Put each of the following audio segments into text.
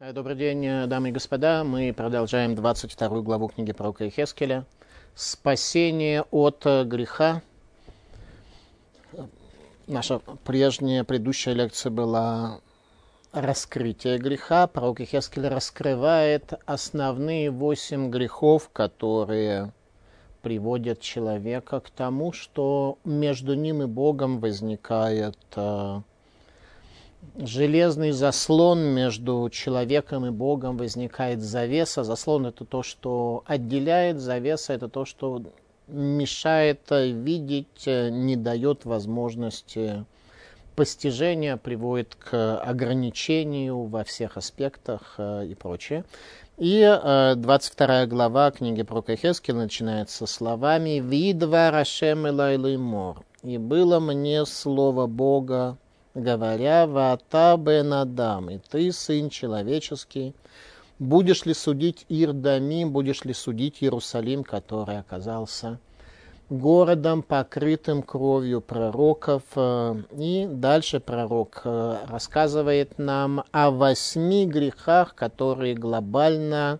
Добрый день, дамы и господа. Мы продолжаем 22 главу книги пророка Йехескеля. Спасение от греха. Наша предыдущая лекция была раскрытие греха. Пророк Йехескель раскрывает основные 8 грехов, которые приводят человека к тому, что между ним и Богом возникает железный заслон, между человеком и Богом возникает завеса. Заслон — это то, что отделяет, завеса — это то, что мешает видеть, не дает возможности постижения, приводит к ограничению во всех аспектах и прочее. И 22 глава книги пророка Йехескеля начинается словами «Видвар Ашем элай леймор». «И было мне слово Бога, говоря, «Ваата бен Адам, и ты, сын человеческий, будешь ли судить Ир-Дамим, будешь ли судить Иерусалим, который оказался городом, покрытым кровью пророков». И дальше пророк рассказывает нам о 8 грехах, которые глобально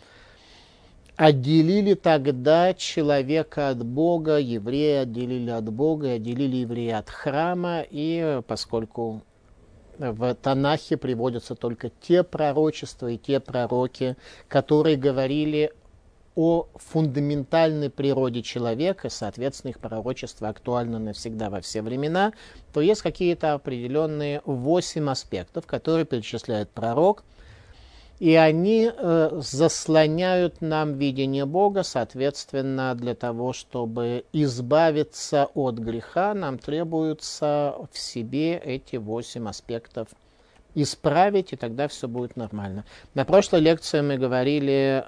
отделили тогда человека от Бога, еврея отделили от Бога, отделили еврея от храма. И поскольку в Танахе приводятся только те пророчества и те пророки, которые говорили о фундаментальной природе человека, соответственно, их пророчество актуально навсегда во все времена, то есть какие-то определенные 8 аспектов, которые перечисляет пророк, и они заслоняют нам видение Бога. Соответственно, для того, чтобы избавиться от греха, нам требуется в себе эти 8 аспектов исправить, и тогда все будет нормально. На прошлой лекции мы говорили,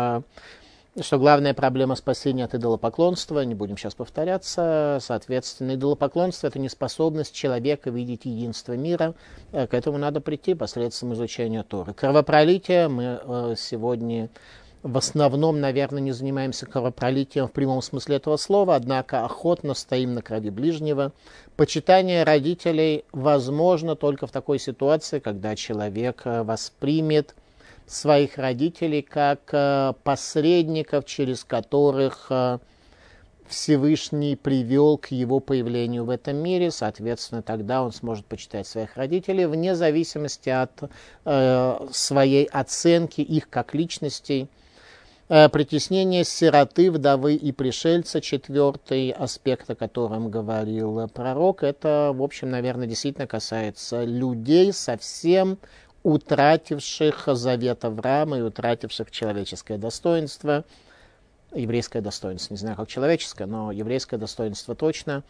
что главная проблема спасения от идолопоклонства, не будем сейчас повторяться, соответственно, идолопоклонство — это неспособность человека видеть единство мира, к этому надо прийти посредством изучения Торы. Кровопролитие, мы сегодня в основном, наверное, не занимаемся кровопролитием в прямом смысле этого слова, однако охотно стоим на крови ближнего. Почитание родителей возможно только в такой ситуации, когда человек воспримет своих родителей как посредников, через которых Всевышний привел к его появлению в этом мире. Соответственно, тогда он сможет почитать своих родителей вне зависимости от своей оценки их как личностей. Притеснение сироты, вдовы и пришельца, 4-й аспект, о котором говорил пророк, это, в общем, наверное, действительно касается людей совсем утративших завет Авраама и утративших человеческое достоинство, еврейское достоинство, не знаю, как человеческое, но еврейское достоинство точно,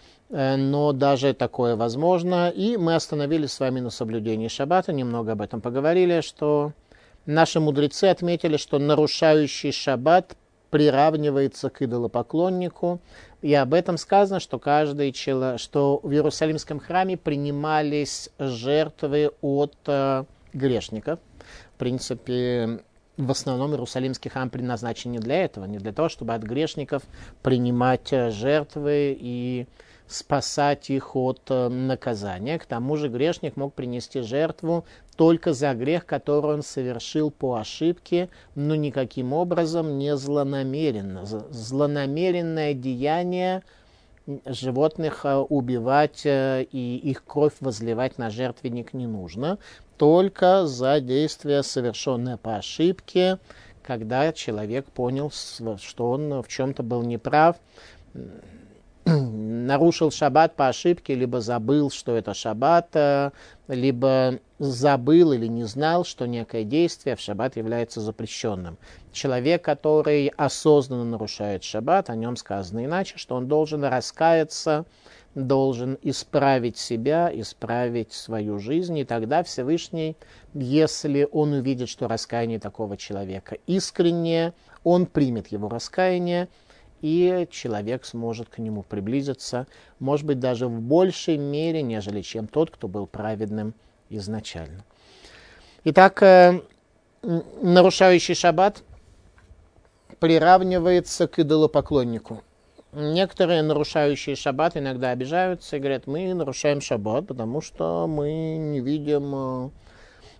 но даже такое возможно. И мы остановились с вами на соблюдении шаббата, немного об этом поговорили, что наши мудрецы отметили, что нарушающий шаббат приравнивается к идолопоклоннику, и об этом сказано, что что в Иерусалимском храме принимались жертвы от грешников. В принципе, в основном Иерусалимский храм предназначен не для этого, не для того, чтобы от грешников принимать жертвы и спасать их от наказания. К тому же грешник мог принести жертву только за грех, который он совершил по ошибке, но никаким образом не злонамеренно. Злонамеренное деяние животных убивать и их кровь возливать на жертвенник не нужно, только за действие, совершенное по ошибке, когда человек понял, что он в чем-то был неправ, нарушил шаббат по ошибке, либо забыл, что это шаббат, либо забыл или не знал, что некое действие в шаббат является запрещенным. Человек, который осознанно нарушает шаббат, о нем сказано иначе, что он должен раскаяться, должен исправить себя, исправить свою жизнь, и тогда Всевышний, если он увидит, что раскаяние такого человека искреннее, он примет его раскаяние, и человек сможет к нему приблизиться, может быть, даже в большей мере, нежели чем тот, кто был праведным изначально. Итак, нарушающий шаббат приравнивается к идолопоклоннику. Некоторые нарушающие шаббат иногда обижаются и говорят: мы нарушаем шаббат, потому что мы не видим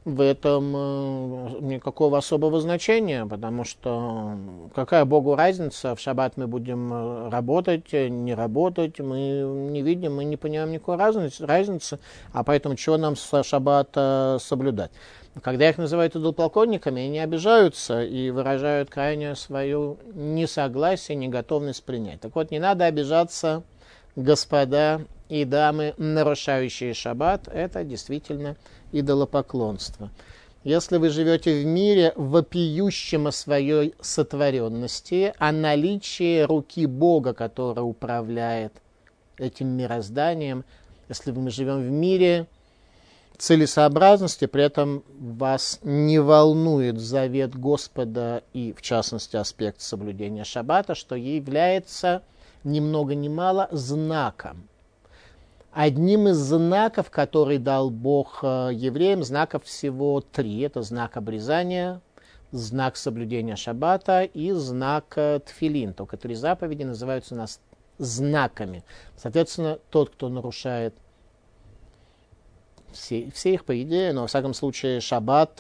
в этом никакого особого значения, потому что какая Богу разница, в шаббат мы будем работать, не работать, мы не видим, мы не понимаем никакой разницы, а поэтому чего нам с шаббата соблюдать? Когда их называют идолополклонниками, они обижаются и выражают крайнее свое несогласие, неготовность принять. Так вот, не надо обижаться, господа и дамы, нарушающие шаббат, это действительно идолопоклонство. Если вы живете в мире, вопиющем о своей сотворенности, о наличии руки Бога, которая управляет этим мирозданием, если мы живем в мире целесообразности, при этом вас не волнует завет Господа и, в частности, аспект соблюдения шаббата, что является ни много ни мало знаком. Одним из знаков, который дал Бог евреям, знаков всего 3. Это знак обрезания, знак соблюдения шаббата и знак тфилин. Только 3 заповеди называются у нас знаками. Соответственно, тот, кто нарушает все их, по идее, но, во всяком случае, шаббат,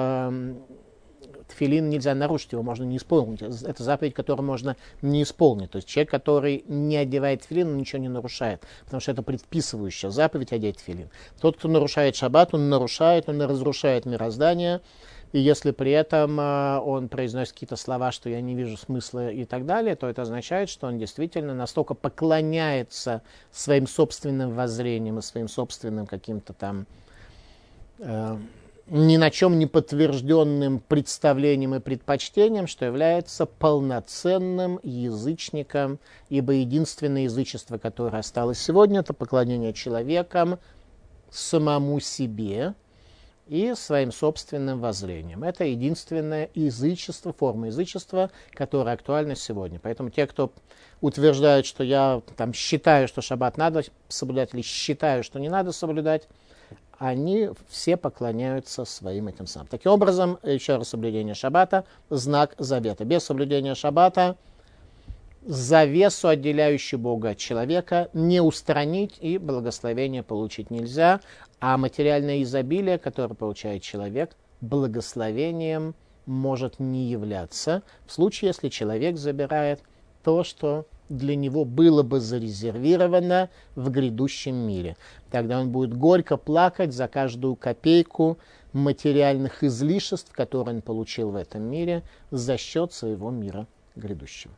тфилин нельзя нарушить, его можно не исполнить. Это заповедь, которую можно не исполнить. То есть человек, который не одевает тфилин, он ничего не нарушает, потому что это предписывающая заповедь одеть тфилин. Тот, кто нарушает шаббат, он разрушает мироздание, и если при этом он произносит какие-то слова, что я не вижу смысла и так далее, то это означает, что он действительно настолько поклоняется своим собственным воззрениям и своим собственным каким-то там ни на чем не подтвержденным представлением и предпочтением, что является полноценным язычником, ибо единственное язычество, которое осталось сегодня, это поклонение человеком самому себе и своим собственным воззрением. Это единственное язычество, форма язычества, которая актуальна сегодня. Поэтому те, кто утверждают, что я там считаю, что шаббат надо соблюдать, или считаю, что не надо соблюдать, они все поклоняются своим этим самым. Таким образом, еще раз, соблюдение шаббата – знак завета. Без соблюдения шаббата завесу, отделяющую Бога от человека, не устранить и благословение получить нельзя, а материальное изобилие, которое получает человек, благословением может не являться, в случае, если человек забирает то, что для него было бы зарезервировано в грядущем мире. Тогда он будет горько плакать за каждую копейку материальных излишеств, которые он получил в этом мире за счет своего мира грядущего.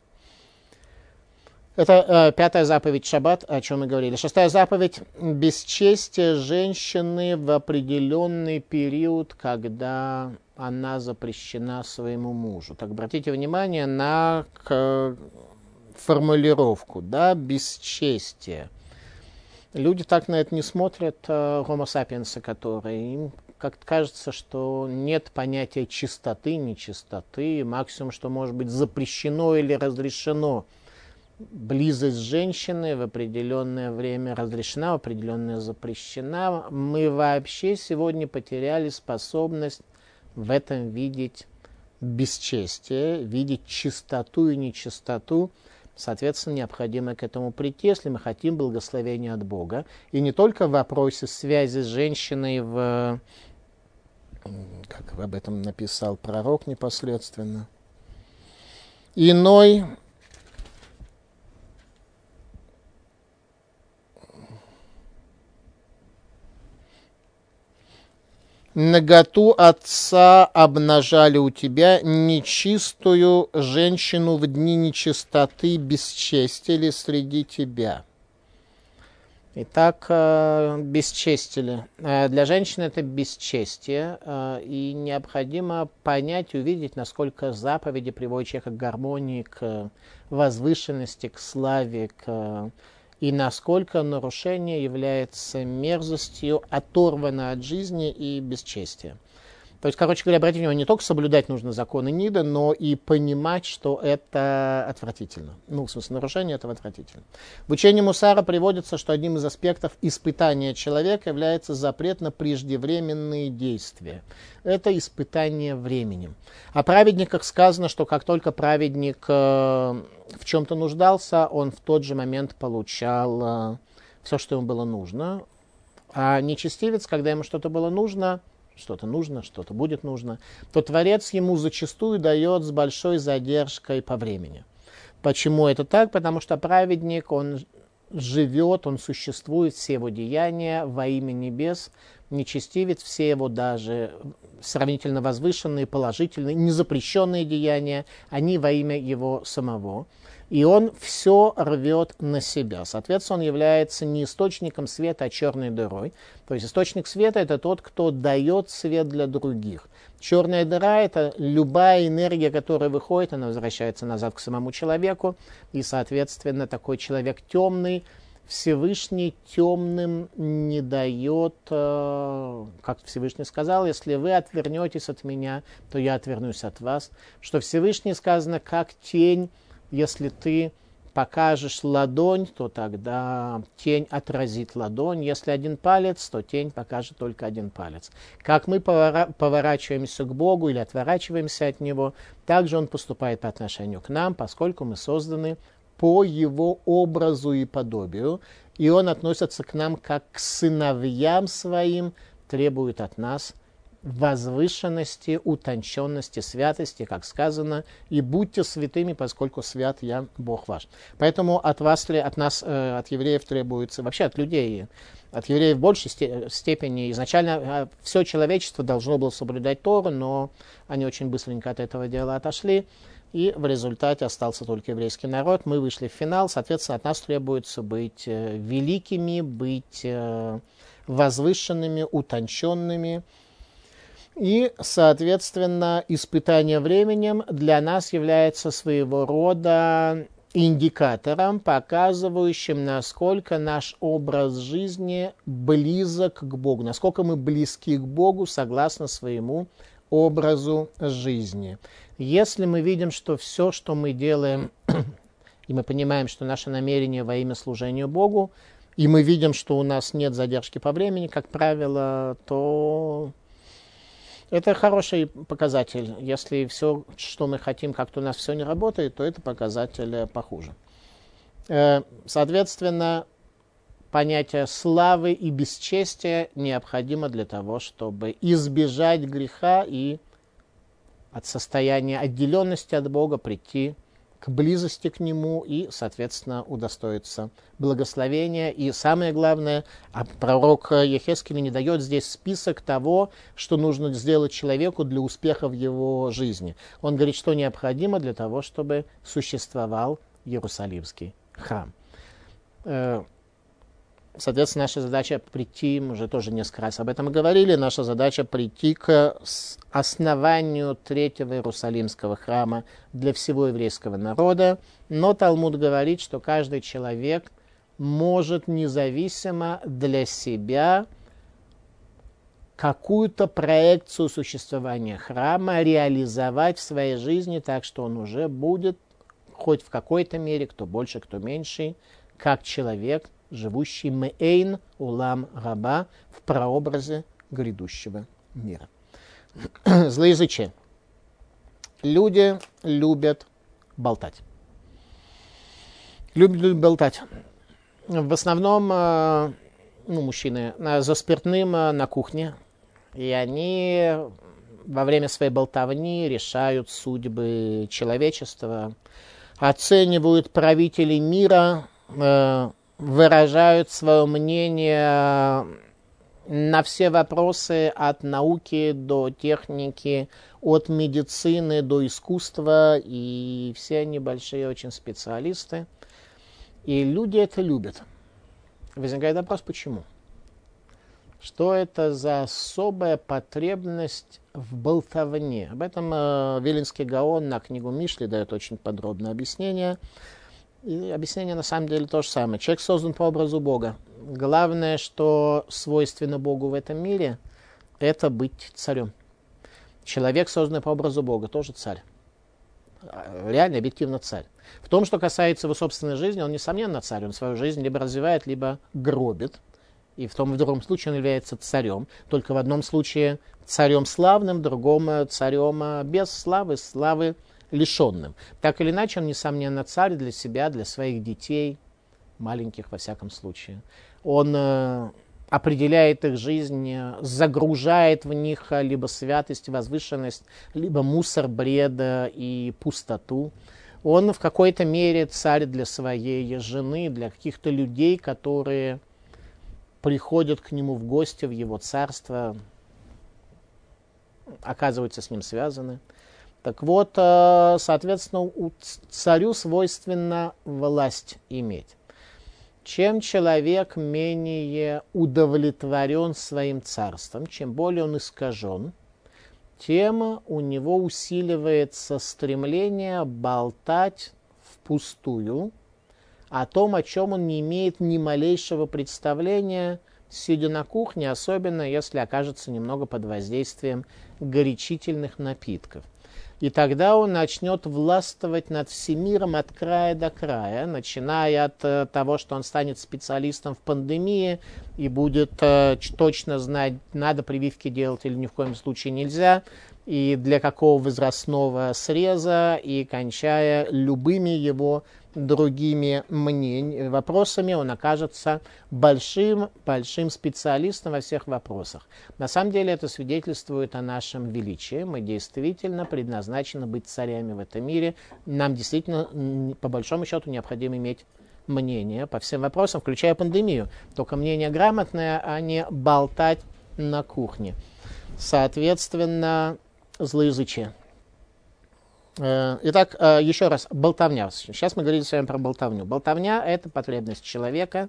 Это 5-я заповедь шаббат, о чем мы говорили. 6-я заповедь – бесчестие женщины в определенный период, когда она запрещена своему мужу. Так, обратите внимание на формулировку, да, бесчестие. Люди так на это не смотрят, homo sapiens, которые им как-то кажется, что нет понятия чистоты, нечистоты, максимум, что может быть запрещено или разрешено. Близость женщины в определенное время разрешена, в определенное запрещена. Мы вообще сегодня потеряли способность в этом видеть бесчестие, видеть чистоту и нечистоту. Соответственно, необходимо к этому прийти, если мы хотим благословения от Бога. И не только в вопросе связи с женщиной, как об этом написал пророк непосредственно. Иной наготу отца обнажали у тебя, нечистую женщину в дни нечистоты бесчестили среди тебя. Итак, бесчестили. Для женщины это бесчестие, и необходимо понять и увидеть, насколько заповеди приводят человека к гармонии, к возвышенности, к славе, и насколько нарушение является мерзостью, оторвано от жизни и бесчестия. То есть, короче говоря, обратите внимание, не только соблюдать нужно законы НИДа, но и понимать, что это отвратительно. Ну, в смысле, нарушение этого отвратительно. В учении Мусара приводится, что одним из аспектов испытания человека является запрет на преждевременные действия. Это испытание временем. О праведниках сказано, что как только праведник в чем-то нуждался, он в тот же момент получал все, что ему было нужно. А нечестивец, когда ему что-то было нужно, что-то нужно, что-то будет нужно, то Творец ему зачастую дает с большой задержкой по времени. Почему это так? Потому что праведник, он живет, он существует, все его деяния во имя небес, нечестивец, все его даже сравнительно возвышенные, положительные, незапрещенные деяния, они во имя его самого. И он все рвет на себя. Соответственно, он является не источником света, а черной дырой. То есть источник света – это тот, кто дает свет для других. Черная дыра – это любая энергия, которая выходит, она возвращается назад к самому человеку. И, соответственно, такой человек темный, Всевышний темным не дает, как Всевышний сказал, если вы отвернетесь от меня, то я отвернусь от вас. Что Всевышний сказано, как тень, если ты покажешь ладонь, то тогда тень отразит ладонь. Если один палец, то тень покажет только один палец. Как мы поворачиваемся к Богу или отворачиваемся от Него, так же Он поступает по отношению к нам, поскольку мы созданы по Его образу и подобию. И Он относится к нам как к сыновьям своим, требует от нас возвышенности, утонченности, святости, как сказано, и будьте святыми, поскольку свят я, Бог ваш. Поэтому от вас, от нас, от евреев требуется, вообще от людей, от евреев в большей степени, изначально все человечество должно было соблюдать Тору, но они очень быстренько от этого дела отошли, и в результате остался только еврейский народ. Мы вышли в финал, соответственно, от нас требуется быть великими, быть возвышенными, утонченными. И, соответственно, испытание временем для нас является своего рода индикатором, показывающим, насколько наш образ жизни близок к Богу, насколько мы близки к Богу согласно своему образу жизни. Если мы видим, что все, что мы делаем, и мы понимаем, что наше намерение во имя служения Богу, и мы видим, что у нас нет задержки по времени, как правило, то это хороший показатель. Если все, что мы хотим, как-то у нас все не работает, то это показатель похуже. Соответственно, понятие славы и бесчестия необходимо для того, чтобы избежать греха и от состояния отделенности от Бога прийти к близости к Нему и, соответственно, удостоиться благословения. И самое главное, пророк Йехескель не дает здесь список того, что нужно сделать человеку для успеха в его жизни. Он говорит, что необходимо для того, чтобы существовал Иерусалимский храм. Соответственно, наша задача прийти, мы уже тоже несколько раз об этом говорили, наша задача прийти к основанию третьего Иерусалимского храма для всего еврейского народа. Но Талмуд говорит, что каждый человек может независимо для себя какую-то проекцию существования храма реализовать в своей жизни так, что он уже будет хоть в какой-то мере, кто больше, кто меньше, как человек, живущий меэйн улам раба, в прообразе грядущего мира. Злоязычие. Люди любят болтать. Любят болтать. В основном, мужчины за спиртным на кухне, и они во время своей болтовни решают судьбы человечества, оценивают правителей мира, выражают свое мнение на все вопросы от науки до техники, от медицины до искусства, и все они большие очень специалисты. И люди это любят. Возникает вопрос, почему? Что это за особая потребность в болтовне? Об этом Виленский Гаон на книгу Мишли дает очень подробное объяснение. И объяснение на самом деле то же самое. Человек создан по образу Бога. Главное, что свойственно Богу в этом мире, это быть царем. Человек, созданный по образу Бога, тоже царь. Реально, объективно царь. В том, что касается его собственной жизни, он, несомненно, царь. Он свою жизнь либо развивает, либо гробит. И в том и в другом случае он является царем. Только в одном случае царем славным, в другом царем без славы, славы лишенным. Так или иначе, он, несомненно, царь для себя, для своих детей, маленьких во всяком случае. Он определяет их жизнь, загружает в них либо святость, возвышенность, либо мусор, бред и пустоту. Он в какой-то мере царь для своей жены, для каких-то людей, которые приходят к нему в гости в его царство, оказываются с ним связаны. Так вот, соответственно, царю свойственно власть иметь. Чем человек менее удовлетворен своим царством, чем более он искажен, тем у него усиливается стремление болтать впустую о том, о чем он не имеет ни малейшего представления, сидя на кухне, особенно если окажется немного под воздействием горячительных напитков. И тогда он начнет властвовать над всемиром от края до края, начиная от того, что он станет специалистом в пандемии и будет точно знать, надо прививки делать или ни в коем случае нельзя, и для какого возрастного среза, и кончая любыми его другими вопросами, он окажется большим специалистом во всех вопросах. На самом деле это свидетельствует о нашем величии. Мы действительно предназначены быть царями в этом мире. Нам действительно, по большому счету, необходимо иметь мнение по всем вопросам, включая пандемию. Только мнение грамотное, а не болтать на кухне. Соответственно, злоязычие. Итак, еще раз, болтовня. Сейчас мы говорили с вами про болтовню. Болтовня – это потребность человека,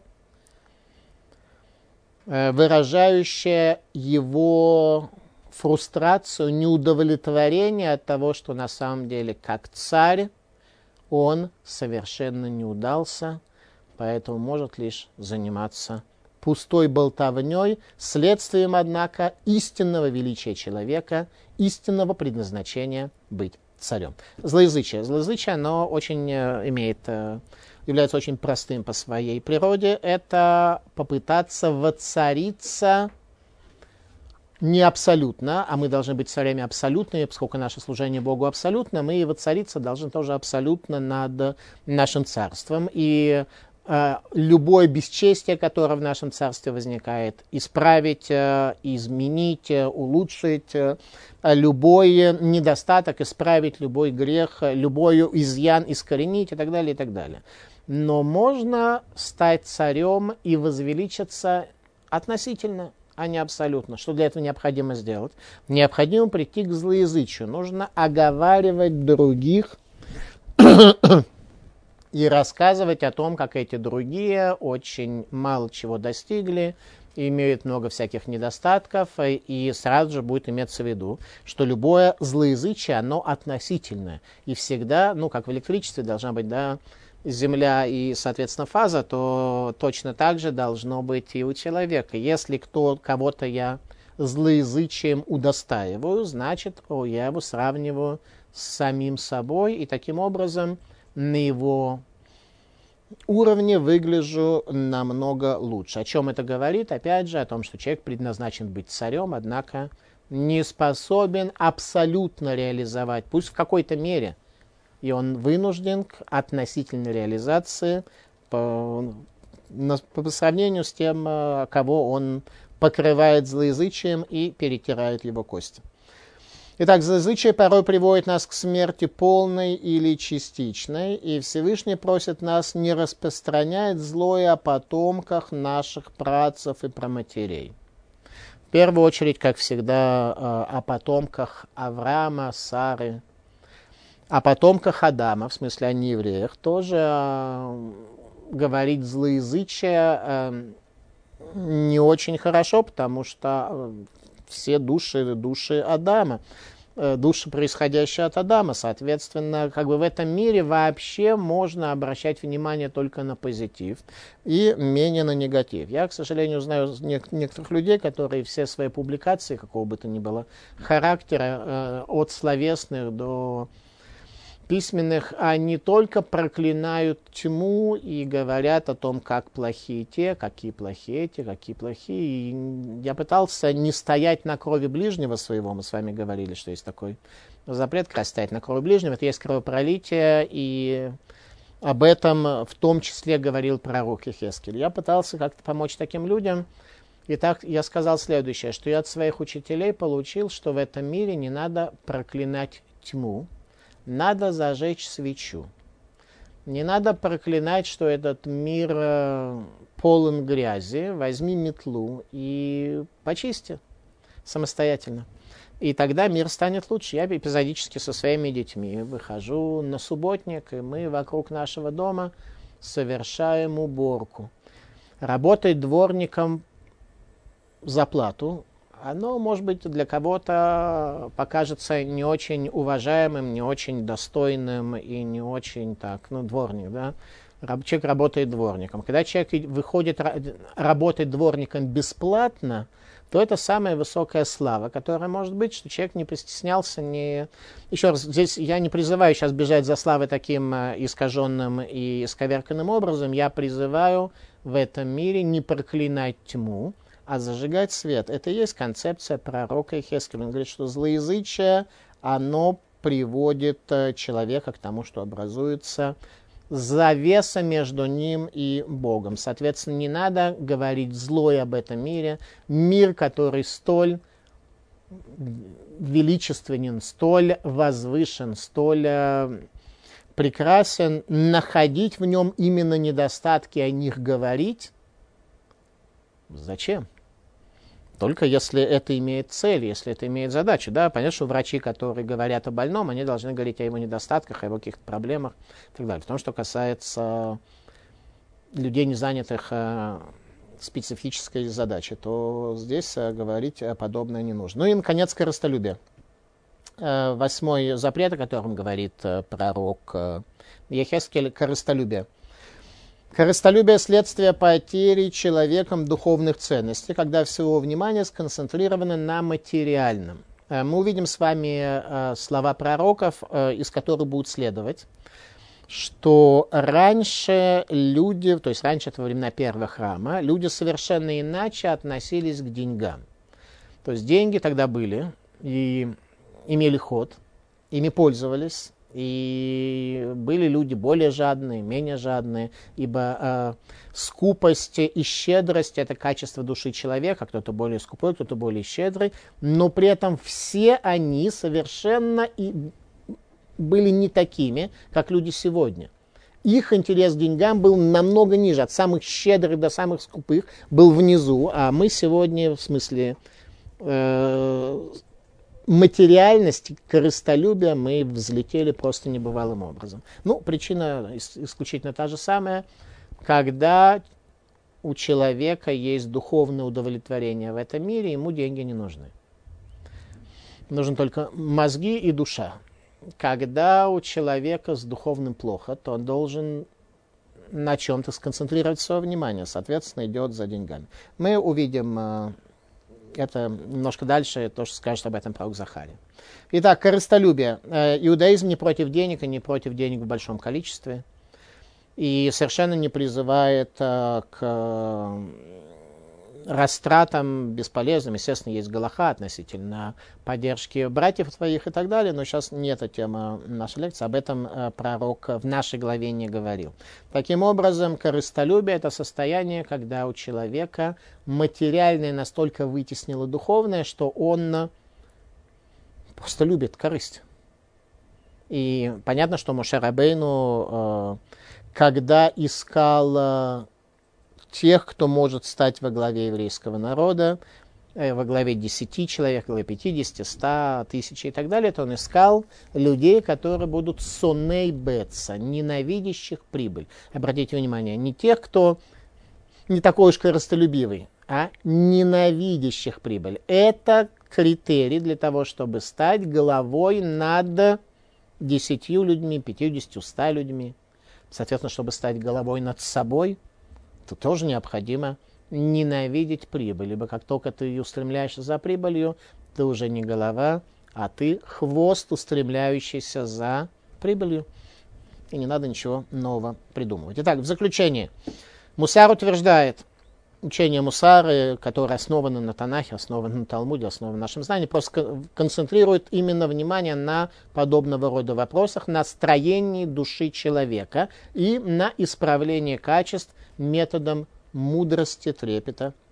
выражающая его фрустрацию, неудовлетворение от того, что на самом деле как царь он совершенно не удался, поэтому может лишь заниматься пустой болтовней, следствием, однако, истинного величия человека, истинного предназначения быть царем. Злоязычие. Злоязычие, оно является очень простым по своей природе. Это попытаться воцариться не абсолютно, а мы должны быть царями абсолютными, поскольку наше служение Богу абсолютно, мы и воцариться должны тоже абсолютно над нашим царством. И любое бесчестие, которое в нашем царстве возникает, исправить, изменить, улучшить, любой недостаток, исправить любой грех, любой изъян искоренить и так далее, и так далее. Но можно стать царем и возвеличиться относительно, а не абсолютно. Что для этого необходимо сделать? Необходимо прийти к злоязычию. Нужно оговаривать других и рассказывать о том, как эти другие очень мало чего достигли, имеют много всяких недостатков, и сразу же будет иметься в виду, что любое злоязычие, оно относительное. И всегда, как в электричестве должна быть, земля и, соответственно, фаза, то точно так же должно быть и у человека. Если кого-то я злоязычием удостаиваю, значит, я его сравниваю с самим собой, и таким образом на его уровне выгляжу намного лучше. О чем это говорит? Опять же, о том, что человек предназначен быть царем, однако не способен абсолютно реализовать, пусть в какой-то мере, и он вынужден к относительной реализации по сравнению с тем, кого он покрывает злоязычием и перетирает его кости. Итак, злоязычие порой приводит нас к смерти полной или частичной, и Всевышний просит нас не распространять злое о потомках наших працев и праматерей. В первую очередь, как всегда, о потомках Авраама, Сары, о потомках Адама, в смысле о неевреях, тоже говорить злоязычие не очень хорошо, потому что все души Адама, души, происходящие от Адама. Соответственно, в этом мире вообще можно обращать внимание только на позитив и менее на негатив. Я, к сожалению, знаю некоторых людей, которые все свои публикации, какого бы то ни было характера, от словесных до письменных, они только проклинают тьму и говорят о том, как плохие те, какие плохие эти, какие плохие. И я пытался не стоять на крови ближнего своего. Мы с вами говорили, что есть такой запрет стоять на крови ближнего. Это есть кровопролитие, и об этом в том числе говорил пророк Йехескель. Я пытался как-то помочь таким людям Итак, я сказал следующее, что я от своих учителей получил, что в этом мире не надо проклинать тьму, надо зажечь свечу. Не надо проклинать, что этот мир полон грязи. Возьми метлу и почисти самостоятельно. И тогда мир станет лучше. Я эпизодически со своими детьми выхожу на субботник, и мы вокруг нашего дома совершаем уборку. Работать дворником за плату, оно, может быть, для кого-то покажется не очень уважаемым, не очень достойным и не очень так, дворник, да. Человек работает дворником. Когда человек выходит работать дворником бесплатно, то это самая высокая слава, которая может быть, что человек не постеснялся, не... Еще раз, здесь я не призываю сейчас бежать за славой таким искаженным и исковерканным образом. Я призываю в этом мире не проклинать тьму, а зажигать свет. Это и есть концепция пророка Йехескеля. Он говорит, что злоязычие, оно приводит человека к тому, что образуется завеса между ним и Богом. Соответственно, не надо говорить злое об этом мире. Мир, который столь величественен, столь возвышен, столь прекрасен, находить в нем именно недостатки, о них говорить. Зачем? Только если это имеет цель, если это имеет задачу. Да? Понятно, что врачи, которые говорят о больном, они должны говорить о его недостатках, о его каких-то проблемах и так далее. В том, что касается людей, не занятых специфической задачей, то здесь говорить подобное не нужно. Ну и, наконец, корыстолюбие. 8-й запрет, о котором говорит пророк Йехескель, корыстолюбие. Корыстолюбие – следствие потери человеком духовных ценностей, когда все его внимание сконцентрировано на материальном. Мы увидим с вами слова пророков, из которых будут следовать, что раньше люди, то есть раньше, это во времена первого храма, люди совершенно иначе относились к деньгам. То есть деньги тогда были и имели ход, ими пользовались. И были люди более жадные, менее жадные, ибо скупость и щедрость – это качество души человека, кто-то более скупой, кто-то более щедрый, но при этом все они совершенно были не такими, как люди сегодня. Их интерес к деньгам был намного ниже, от самых щедрых до самых скупых был внизу, а мы сегодня, в смысле материальности, корыстолюбия, мы взлетели просто небывалым образом. Причина исключительно та же самая, когда у человека есть духовное удовлетворение в этом мире, ему деньги не нужны. Нужны только мозги и душа. Когда у человека с духовным плохо, то он должен на чем-то сконцентрировать свое внимание, соответственно, идет за деньгами. Мы увидим это немножко дальше, то, что скажет об этом пророк Захария. Итак, корыстолюбие. Иудаизм не против денег и не против денег в большом количестве. И совершенно не призывает к растратам бесполезным. Естественно, есть галаха относительно поддержки братьев твоих и так далее, но сейчас не эта тема нашей лекции, об этом пророк в нашей главе не говорил. Таким образом, корыстолюбие – это состояние, когда у человека материальное настолько вытеснило духовное, что он просто любит корысть. И понятно, что Моше Рабейну, когда искал тех, кто может стать во главе еврейского народа, во главе 10 человек, во главе 50, 100, 1000 и так далее, то он искал людей, которые будут соней бетса, ненавидящих прибыль. Обратите внимание, не тех, кто не такой уж корыстолюбивый, а ненавидящих прибыль. Это критерий для того, чтобы стать главой над 10 людьми, 50, 100 людьми. Соответственно, чтобы стать головой над собой, то тоже необходимо ненавидеть прибыль. Ибо как только ты устремляешься за прибылью, ты уже не голова, а ты хвост, устремляющийся за прибылью. И не надо ничего нового придумывать. Итак, в заключение. Мусар утверждает, учение Мусары, которое основано на Танахе, основано на Талмуде, основано на нашем знании, просто концентрирует именно внимание на подобного рода вопросах, на строении души человека и на исправлении качеств методом мудрости, трепета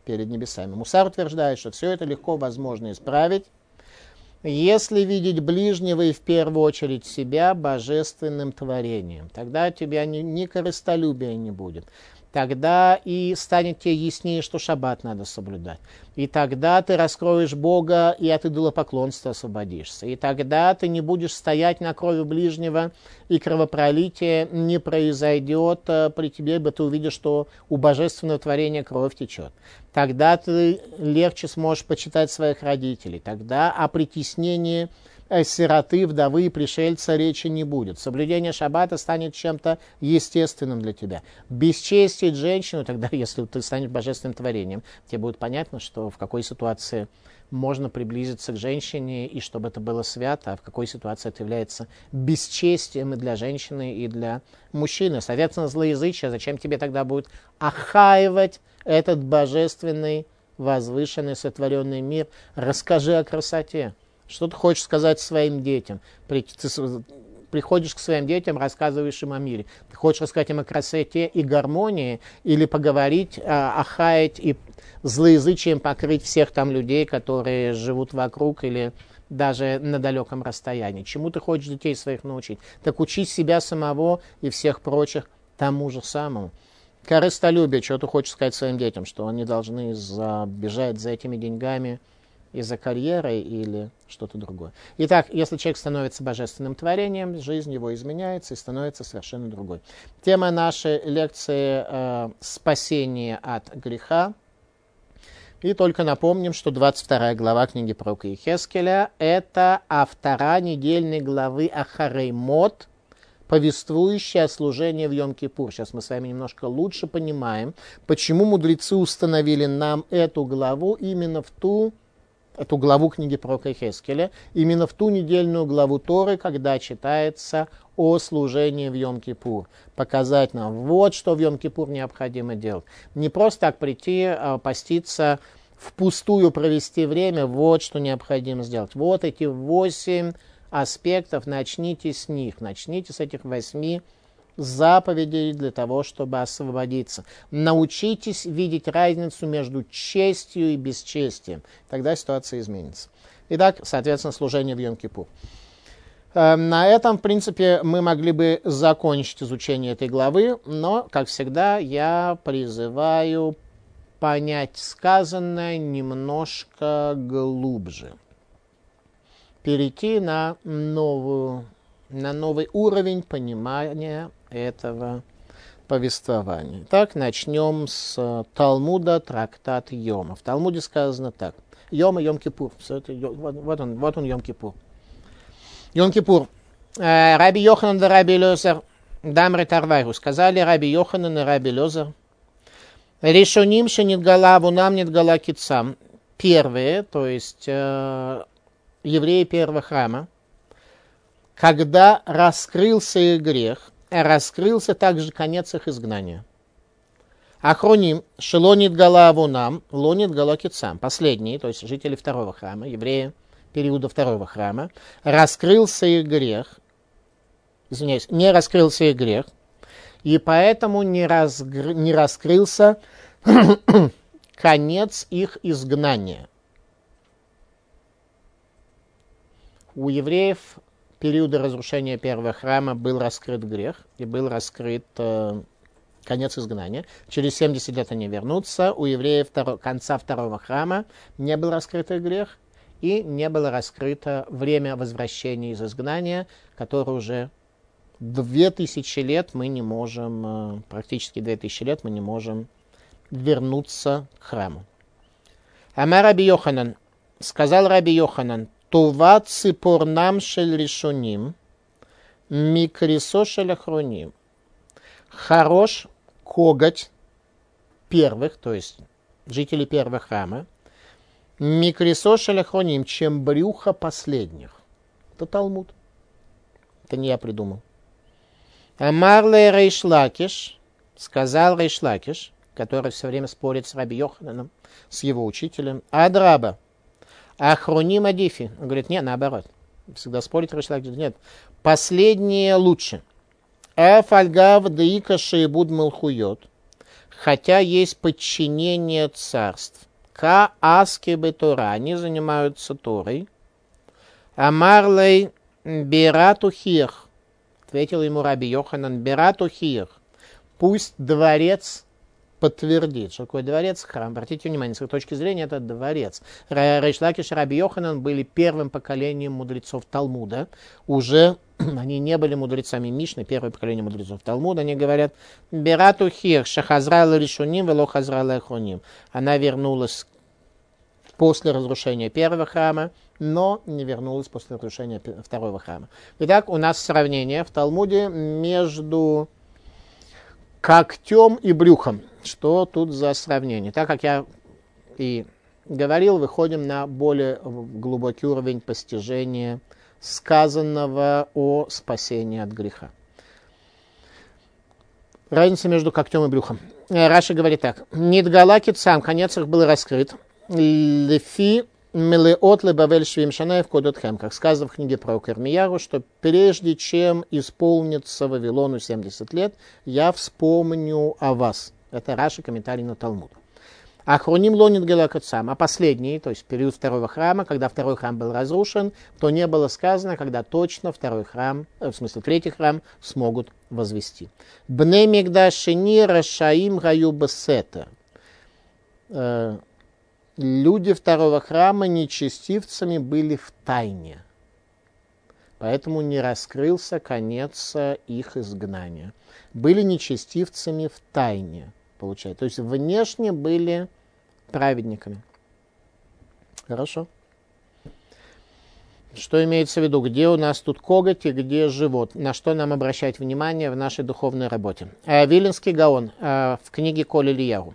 перед небесами. Мусар утверждает, что все это легко возможно исправить, если видеть ближнего и в первую очередь себя божественным творением. Тогда у тебя ни корыстолюбия не будет. Тогда и станет тебе яснее, что шаббат надо соблюдать. И тогда ты раскроешь Бога и от идолопоклонства освободишься. И тогда ты не будешь стоять на крови ближнего, и кровопролитие не произойдет при тебе, ибо ты увидишь, что у божественного творения кровь течет. Тогда ты легче сможешь почитать своих родителей. Тогда о притеснении сироты, вдовы и пришельца речи не будет. Соблюдение шаббата станет чем-то естественным для тебя. Бесчестить женщину, тогда, если ты станешь божественным творением, тебе будет понятно, что в какой ситуации можно приблизиться к женщине, и чтобы это было свято, а в какой ситуации это является бесчестием и для женщины, и для мужчины. Соответственно, злоязычие, зачем тебе тогда будет охаивать этот божественный, возвышенный, сотворенный мир? Расскажи о красоте. Что ты хочешь сказать своим детям? Ты приходишь к своим детям, рассказываешь им о мире. Ты хочешь рассказать им о красоте и гармонии, или поговорить, охаять и злоязычием покрыть всех там людей, которые живут вокруг или даже на далеком расстоянии? Чему ты хочешь детей своих научить? Так учи себя самого и всех прочих тому же самому. Корыстолюбие, что ты хочешь сказать своим детям? Что они должны бежать за этими деньгами, из-за карьеры или что-то другое. Итак, если человек становится божественным творением, жизнь его изменяется и становится совершенно другой. Тема нашей лекции «Спасение от греха». И только напомним, что 22 глава книги пророка Йехескеля – это автора недельной главы Ахарей Мот, повествующая о служении в Йом-Кипур. Сейчас мы с вами немножко лучше понимаем, почему мудрецы установили нам эту главу именно эту главу книги пророка Йехескеля, именно в ту недельную главу Торы, когда читается о служении в Йом-Кипур. Показать нам, вот что в Йом-Кипур необходимо делать. Не просто так прийти, поститься, впустую провести время, вот что необходимо сделать. Вот эти 8 аспектов, начните с них, начните с этих 8 заповедей для того, чтобы освободиться. Научитесь видеть разницу между честью и бесчестием. Тогда ситуация изменится. Итак, соответственно, служение в Йом-Кипур. На этом, в принципе, мы могли бы закончить изучение этой главы, но, как всегда, я призываю понять сказанное немножко глубже. Перейти на новый уровень понимания этого повествования. Так, начнем с Талмуда, трактат Йома. В Талмуде сказано так. Йома, Йом-Кипур. Вот он Йом-Кипур. Йом-Кипур. Раби Йоханан да Раби Элиэзер дамры тарвайру. Сказали Раби Йоханан и Раби Элиэзер. Решоним шенитгала авунам нитгала кицам. Первые, то есть евреи первого храма, когда раскрылся их грех, раскрылся также конец их изгнания. Ахроним, шелонит гала авунам, лонит гала кицам. Последние, то есть жители второго храма, евреи периода второго храма, раскрылся их грех, не раскрылся их грех, и поэтому не раскрылся конец их изгнания. У евреев периода разрушения первого храма был раскрыт грех и был раскрыт конец изгнания. Через 70 лет они вернутся. У евреев конца второго храма не был раскрыт грех и не было раскрыто время возвращения из изгнания, которое уже 2000 лет мы не можем, практически 2000 лет мы не можем вернуться к храму. Амар Раби Йоханан, сказал Раби Йоханан, Това ципорнам шель решоним, микрисо шель ахроним. Хорош коготь первых, то есть жителей первого храма, микрисо шель ахроним, чем брюхо последних. Это Талмуд. Это не я придумал. Амарле Рейш Лакиш, сказал Рейш Лакиш, который все время спорит с Раби Йохананом, с его учителем, Адраба. Ахроним адифи. Он говорит, нет, наоборот. Всегда спорит, нет. Последнее лучше. Афальгав деика шеибуд мелхуйот. хотя есть подчинение царств. Ка аски бы Тора, они занимаются Торой. Амарлей бирату хих, ответил ему Раби Йоханан, бирату хих, пусть дворец подтвердит. Что такое дворец? Храм. Обратите внимание, с этой точки зрения это дворец. Рейш Лакиш и Раби Йоханан были первым поколением мудрецов Талмуда. Уже они не были мудрецами Мишны, первое поколение мудрецов Талмуда. Они говорят, бирату хих, шахазрала решуним, вело хазрала эхоним. Она вернулась после разрушения первого храма, но не вернулась после разрушения второго храма. Итак, у нас сравнение в Талмуде между когтем и брюхом. Что тут за сравнение? Так как я и говорил, выходим на более глубокий уровень постижения сказанного о спасении от греха. Разница между когтем и брюхом. Раши говорит так. Нидгалаки сам, конец их был раскрыт. Лефи мелеот лебавель швим шанаев кодотхем, как сказано в книге про Ирмияру, что прежде чем исполнится Вавилону 70 лет, я вспомню о вас. Это Раши, комментарий на Талмуд. Ахроним лонит галакацам, а последний, то есть период второго храма, когда второй храм был разрушен, то не было сказано, когда точно второй храм, в смысле третий храм, смогут возвести. Бней мигдашини рашаим гаю бесетер. Люди второго храма нечестивцами были в тайне, поэтому не раскрылся конец их изгнания. Были нечестивцами в тайне, получается. То есть внешне были праведниками. Хорошо. Что имеется в виду? Где у нас тут коготь и где живот? На что нам обращать внимание в нашей духовной работе? Виленский Гаон в книге Коль Ильяху.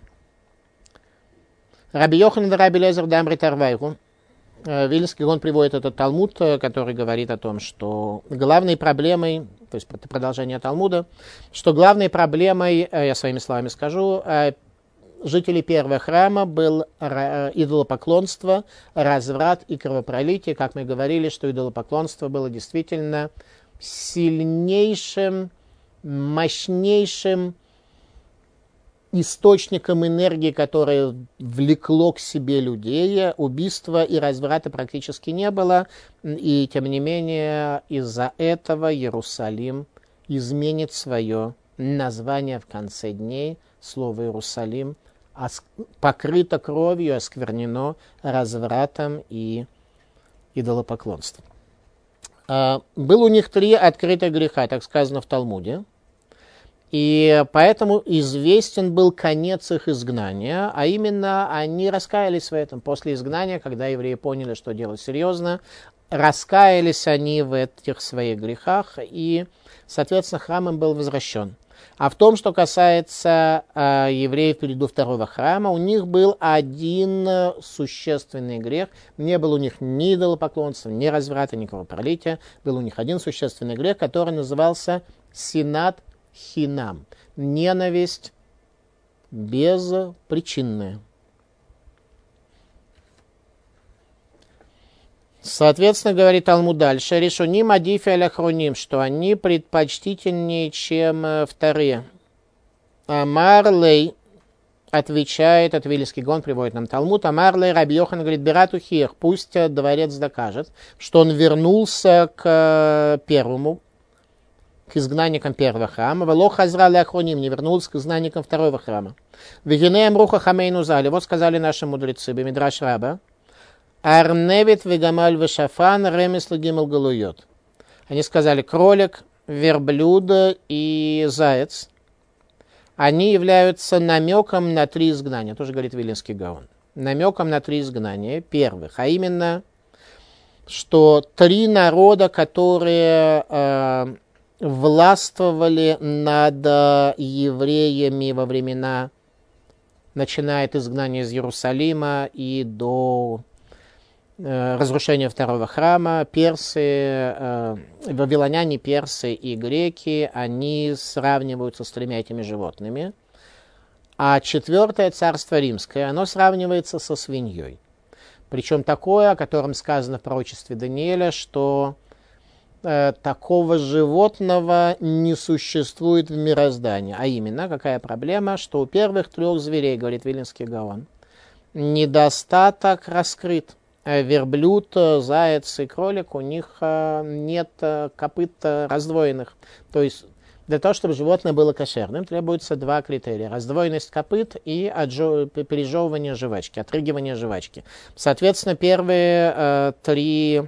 Раби Йоханан Раби Лезер Дамри Тарвайру. Вильнский Гаон приводит этот Талмуд, который говорит о том, что главной проблемой, то есть продолжение Талмуда, что главной проблемой, я своими словами скажу, жителей первого храма был идолопоклонство, разврат и кровопролитие. Как мы говорили, что идолопоклонство было действительно сильнейшим, мощнейшим источником энергии, которое влекло к себе людей. Убийства и разврата практически не было. И тем не менее, из-за этого Иерусалим изменит свое название в конце дней. Слово Иерусалим покрыто кровью, осквернено развратом и идолопоклонством. Был у них 3 открытых греха, так сказано в Талмуде. И поэтому известен был конец их изгнания, а именно они раскаялись в этом. После изгнания, когда евреи поняли, что дело серьезно, раскаялись они в этих своих грехах, и, соответственно, храм им был возвращен. А в том, что касается евреев в периоду второго храма, у них был один существенный грех. Не было у них ни идолопоклонства, ни разврата, ни кровопролития. Был у них один существенный грех, который назывался синат хинам. Ненависть безпричинная. Соответственно, говорит Талмуд дальше, решуним адифи аляхроним, что они предпочтительнее, чем вторые. Амарлей отвечает, от Вильнский Гаон приводит нам Талмуд, Амарлей Раби Йохан говорит, бирату хих, пусть дворец докажет, что он вернулся к первому, к изгнанникам первого храма, вело хазра ляхроним, не вернулся к изгнанникам второго храма. Вегинеем руха хамейну зали, вот сказали наши мудрецы, бемидраш раба, арневит вегамаль вешафан ремес лагимал галуйот. Они сказали, кролик, верблюд и заяц, они являются намеком на 3 изгнания, тоже говорит Виленский Гаон, намеком на 3 изгнания первых, а именно, что 3 народа, которые властвовали над евреями во времена, начиная от изгнания из Иерусалима и до разрушения второго храма, персы, вавилоняне, персы и греки, они сравниваются с 3 этими животными. А 4 царство римское, оно сравнивается со свиньей. Причем такое, о котором сказано в пророчестве Даниэля, что такого животного не существует в мироздании. А именно, какая проблема, что у первых трех зверей, говорит Виленский Гаон, недостаток раскрыт. Верблюд, заяц и кролик, у них нет копыт раздвоенных. То есть для того, чтобы животное было кошерным, требуется два критерия. Раздвоенность копыт и пережевывание жвачки, отрыгивание жвачки. Соответственно, первые три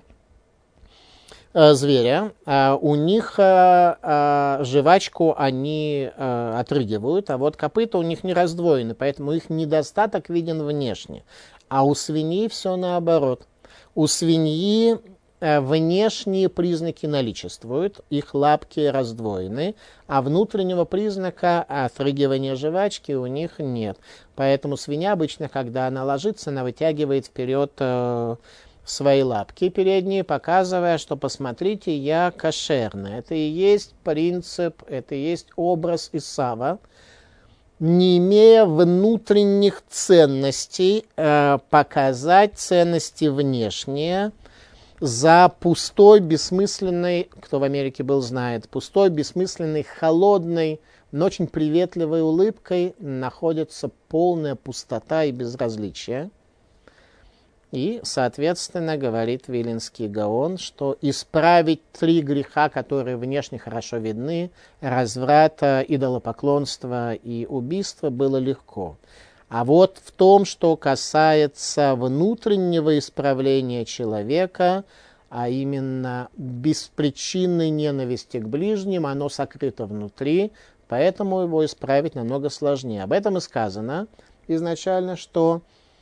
зверя, у них жвачку они отрыгивают, а вот копыта у них не раздвоены, поэтому их недостаток виден внешне. А у свиньи все наоборот. У свиньи внешние признаки наличествуют, их лапки раздвоены, а внутреннего признака отрыгивания жвачки у них нет. Поэтому свинья обычно, когда она ложится, она вытягивает вперед свои лапки передние, показывая, что посмотрите, я кошерный. Это и есть принцип, это и есть образ Исава, не имея внутренних ценностей, показать ценности внешние за пустой, бессмысленной, кто в Америке был, знает, пустой, бессмысленной, холодной, но очень приветливой улыбкой находится полная пустота и безразличие. И, соответственно, говорит Виленский Гаон, что исправить три греха, которые внешне хорошо видны, разврат, идолопоклонство и убийство, было легко. А вот в том, что касается внутреннего исправления человека, а именно беспричинной ненависти к ближним, оно сокрыто внутри, поэтому его исправить намного сложнее. Об этом и сказано изначально, что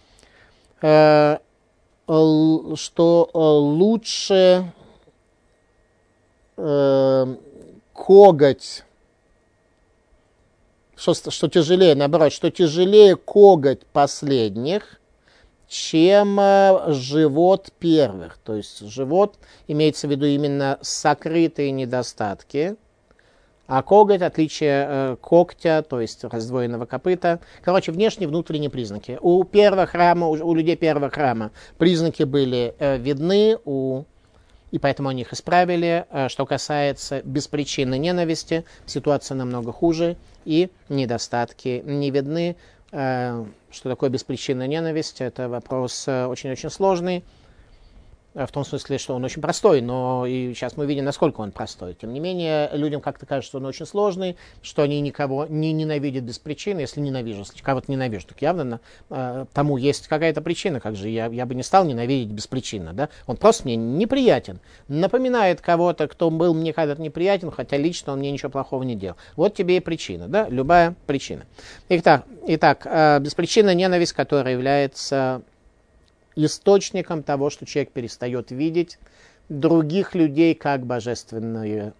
лучше коготь, что тяжелее, наоборот, что тяжелее коготь последних, чем живот первых. То есть живот имеется в виду именно сокрытые недостатки, а коготь, отличие когтя, то есть раздвоенного копыта. Короче, внешние и внутренние признаки. У первого храма, у людей первого храма признаки были видны, и поэтому они их исправили. Что касается беспричинной ненависти, ситуация намного хуже, и недостатки не видны. Что такое беспричинная ненависть? Это вопрос очень-очень сложный. В том смысле, что он очень простой, но и сейчас мы видим, насколько он простой. Тем не менее, людям как-то кажется, что он очень сложный, что они никого не ненавидят без причины. Если кого-то ненавижу, так явно тому есть какая-то причина. Как же я бы не стал ненавидеть без причины, да? Он просто мне неприятен. Напоминает кого-то, кто был мне когда-то неприятен, хотя лично он мне ничего плохого не делал. Вот тебе и причина, да? Любая причина. Итак, беспричинная ненависть, которая является источником того, что человек перестает видеть других людей как божественные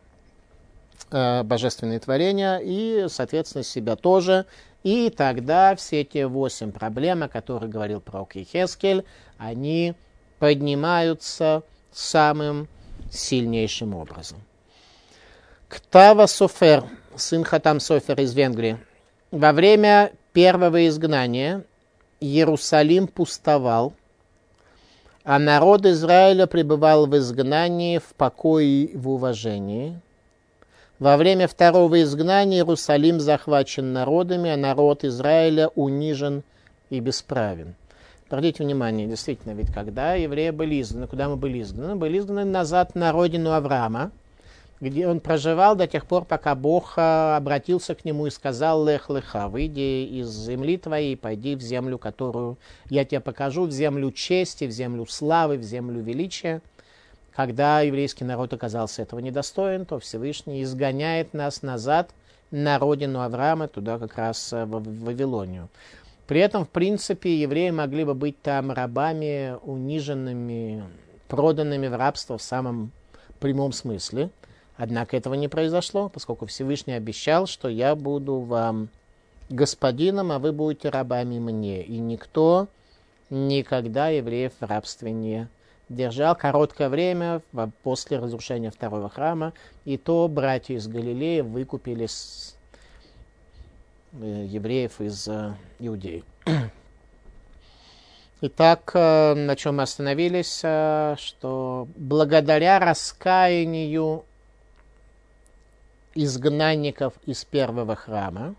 творения и, соответственно, себя тоже. И тогда все эти 8 проблем, о которых говорил пророк Йехескель, они поднимаются самым сильнейшим образом. Ктава Софер, сын Хатам Софер из Венгрии. Во время первого изгнания Иерусалим пустовал, а народ Израиля пребывал в изгнании, в покое и в уважении. Во время второго изгнания Иерусалим захвачен народами, а народ Израиля унижен и бесправен. Обратите внимание, действительно, ведь когда евреи были изгнаны, куда мы были изгнаны? Были изгнаны назад на родину Авраама, где он проживал до тех пор, пока Бог обратился к нему и сказал: «Лех леха, выйди из земли твоей, пойди в землю, которую я тебе покажу, в землю чести, в землю славы, в землю величия». Когда еврейский народ оказался этого недостоин, то Всевышний изгоняет нас назад на родину Авраама, туда как раз в Вавилонию. При этом, в принципе, евреи могли бы быть там рабами, униженными, проданными в рабство в самом прямом смысле. Однако этого не произошло, поскольку Всевышний обещал, что я буду вам господином, а вы будете рабами мне. И никто никогда евреев в рабстве не держал. Короткое время после разрушения второго храма, и то братья из Галилеи выкупили евреев из Иудеи. Итак, на чем мы остановились, что благодаря раскаянию изгнанников из первого храма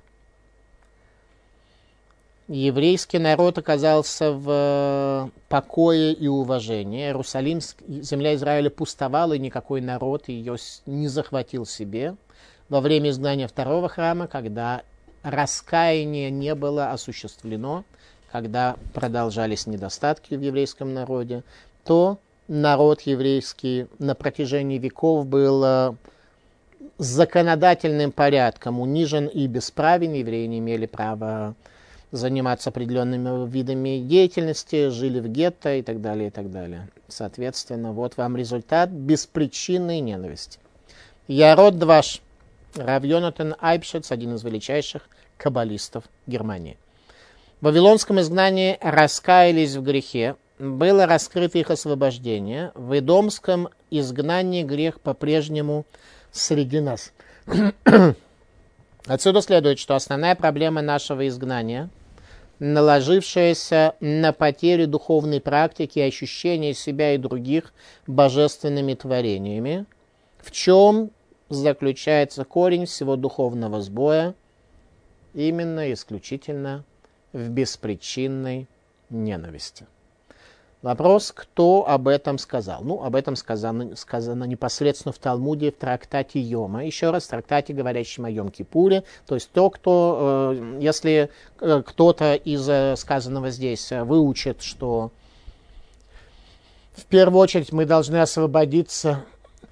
еврейский народ оказался в покое и уважении. Земля Израиля пустовала, и никакой народ ее не захватил себе. Во время изгнания второго храма, когда раскаяние не было осуществлено, когда продолжались недостатки в еврейском народе, то народ еврейский на протяжении веков был законодательным порядком унижен и бесправен. Евреи не имели права заниматься определенными видами деятельности, жили в гетто и так далее, и так далее. Соответственно, вот вам результат беспричинной ненависти. Ярод Дваш, Рав Йонатан Айбшец, один из величайших каббалистов Германии. В вавилонском изгнании раскаялись в грехе, было раскрыто их освобождение. В идомском изгнании грех по-прежнему среди нас. Отсюда следует, что основная проблема нашего изгнания, наложившаяся на потерю духовной практики и ощущения себя и других божественными творениями, в чем заключается корень всего духовного сбоя, именно исключительно в беспричинной ненависти. Вопрос, кто об этом сказал? Ну, об этом сказано непосредственно в Талмуде, в трактате Йома. Еще раз, в трактате, говорящем о Йом-Кипуре. То есть если кто-то из сказанного здесь выучит, что в первую очередь мы должны освободиться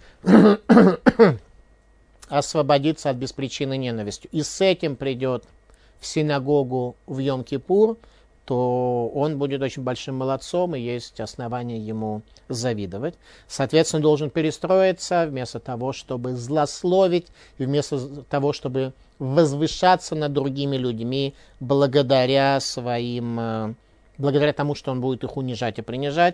от беспричинной ненависти, и с этим придет в синагогу в Йом-Кипур, то он будет очень большим молодцом, и есть основания ему завидовать. Соответственно, должен перестроиться вместо того, чтобы злословить, и вместо того, чтобы возвышаться над другими людьми благодаря тому, что он будет их унижать и принижать.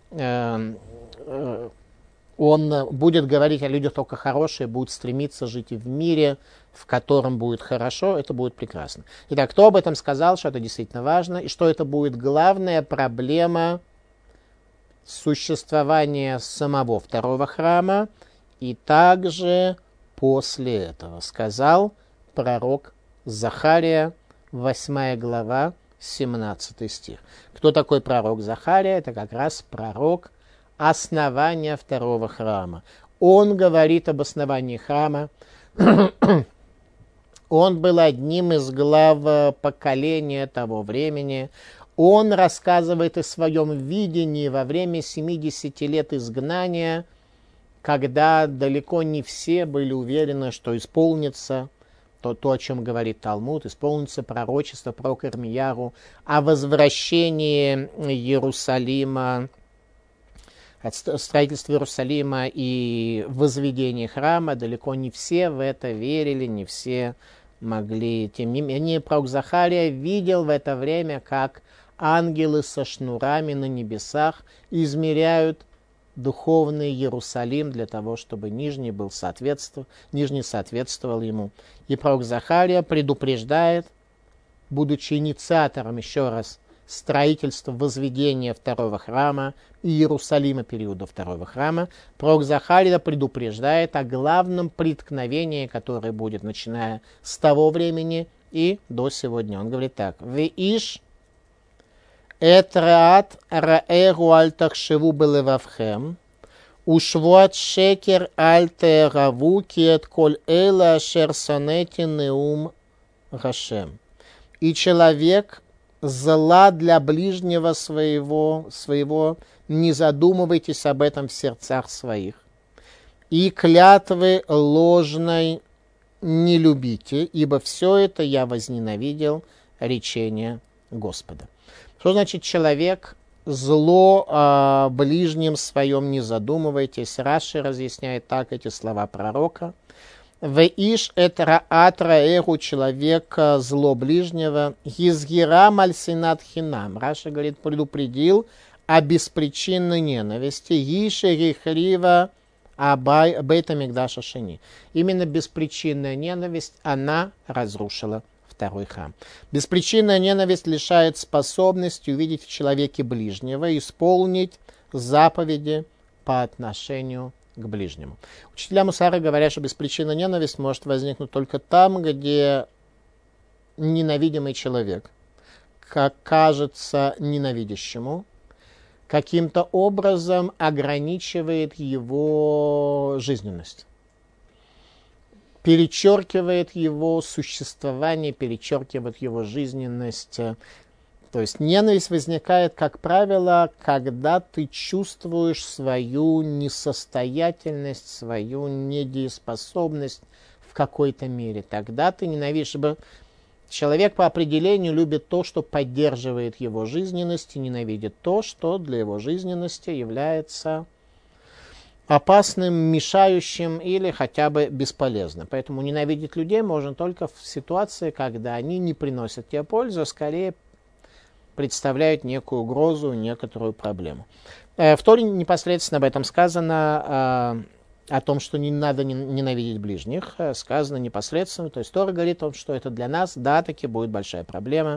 Он будет говорить о людях только хорошие, будет стремиться жить в мире, в котором будет хорошо, это будет прекрасно. Итак, кто об этом сказал, что это действительно важно, и что это будет главная проблема существования самого второго храма, и также после этого сказал пророк Захария, 8 глава, 17 стих. Кто такой пророк Захария? Это как раз пророк основания второго храма. Он говорит об основании храма. Он был одним из глав поколения того времени. Он рассказывает о своем видении во время 70 лет изгнания, когда далеко не все были уверены, что исполнится то, о чем говорит Талмуд, исполнится пророчество пророка Ирмияру о возвращении Иерусалима, строительство Иерусалима и возведение храма. Далеко не все в это верили, не все могли. Тем не менее, пророк Захария видел в это время, как ангелы со шнурами на небесах измеряют духовный Иерусалим для того, чтобы нижний соответствовал ему. И пророк Захария предупреждает, будучи инициатором, еще раз, строительство, возведения второго храма и Иерусалима периода второго храма, пророк Захария предупреждает о главном преткновении, которое будет, начиная с того времени и до сегодня. Он говорит так: «Веиш этраат раэгу аль тахшеву белевавхем, ушвуат шекер аль тераву киет коль эла ашер сонети неум Гашем». И человек зла для ближнего своего, не задумывайтесь об этом в сердцах своих. И клятвы ложной не любите, ибо все это я возненавидел, речение Господа. Что значит человек? Зло о ближнем своем не задумывайтесь. Раши разъясняет так эти слова пророка. «Веиш это атраэру» человека зло ближнего, «Гизгирам аль-синат хинам». Раша говорит, предупредил о беспричинной ненависти, «Гиши рихрива бейта мигдаша шени». Именно беспричинная ненависть, она разрушила второй храм. Беспричинная ненависть лишает способности увидеть в человеке ближнего, исполнить заповеди по отношению к ближнему. Учителя Мусара говорят, что беспричинная ненависть может возникнуть только там, где ненавидимый человек, как кажется ненавидящему, каким-то образом ограничивает его жизненность, перечеркивает его существование, перечеркивает его жизненность. То есть ненависть возникает, как правило, когда ты чувствуешь свою несостоятельность, свою недееспособность в какой-то мере. Тогда ты ненавидишь. Человек по определению любит то, что поддерживает его жизненность, и ненавидит то, что для его жизненности является опасным, мешающим или хотя бы бесполезным. Поэтому ненавидеть людей можно только в ситуации, когда они не приносят тебе пользу, а скорее представляют некую угрозу, некоторую проблему. В Торе непосредственно об этом сказано, о том, что не надо ненавидеть ближних, сказано непосредственно. То есть Тора говорит о том, что это для нас, да, таки будет большая проблема.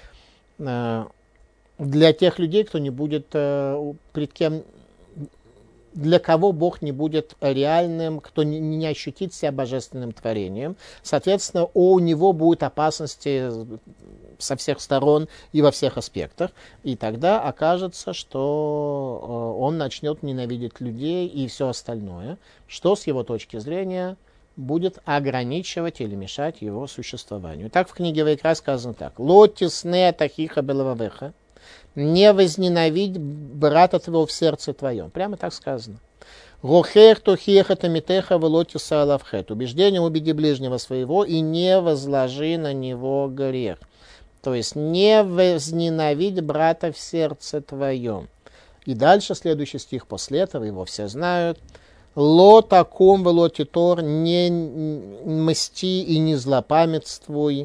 Для тех людей, кто не будет, пред кем, для кого Бог не будет реальным, кто не ощутит себя божественным творением. Соответственно, у него будут опасности со всех сторон и во всех аспектах. И тогда окажется, что он начнет ненавидеть людей и все остальное, что с его точки зрения будет ограничивать или мешать его существованию. Так в книге Вайкра сказано так. «Лотисне тахиха белававеха». Не возненавидь брата твоего в сердце твоем. Прямо так сказано. Рохех тохеха тамитеха велотиса алавхет. Убеждением убеди ближнего своего и не возложи на него грех. То есть не возненавидь брата в сердце твоем. И дальше следующий стих после этого, его все знают. Ло таком велотитор, не мсти и не злопамятствуй